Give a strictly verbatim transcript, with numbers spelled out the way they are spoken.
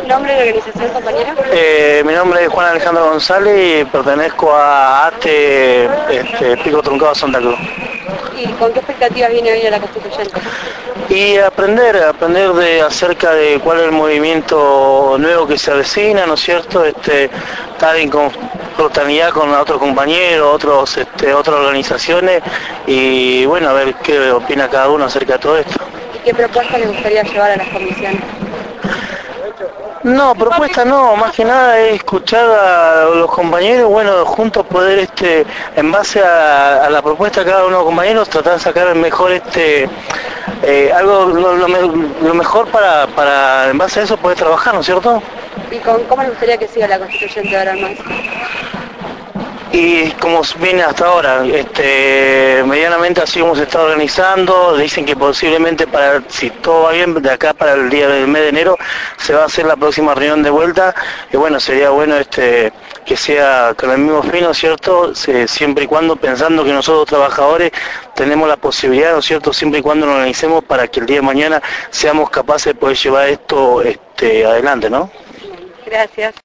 ¿Nombre de organización, compañero? Eh, mi nombre es Juan Alejandro González y pertenezco a ATE este, Pico Truncado Santa Cruz. ¿Y con qué expectativas viene hoy a la Constituyente? Y aprender, aprender de acerca de cuál es el movimiento nuevo que se avecina, ¿no es cierto? Este, estar en confraternidad con otros compañeros, otros, este, otras organizaciones y bueno, a ver qué opina cada uno acerca de todo esto. ¿Y qué propuestas le gustaría llevar a las comisiones? No, propuesta no, más que nada es escuchar a los compañeros, bueno, juntos poder, este, en base a, a la propuesta de cada uno de los compañeros, tratar de sacar el mejor, este, eh, algo, lo, lo, lo mejor para, para, en base a eso, poder trabajar, ¿no es cierto? ¿Y con, cómo le gustaría que siga la Constituyente ahora más? Y como viene hasta ahora, este, medianamente así hemos estado organizando, dicen que posiblemente para, si todo va bien, de acá para el día del mes de enero se va a hacer la próxima reunión de vuelta, y bueno, sería bueno este que sea con el mismo fin, ¿no es cierto?, Se, siempre y cuando pensando que nosotros trabajadores tenemos la posibilidad, ¿no es cierto?, siempre y cuando nos organicemos para que el día de mañana seamos capaces de poder llevar esto este, adelante, ¿no? Gracias.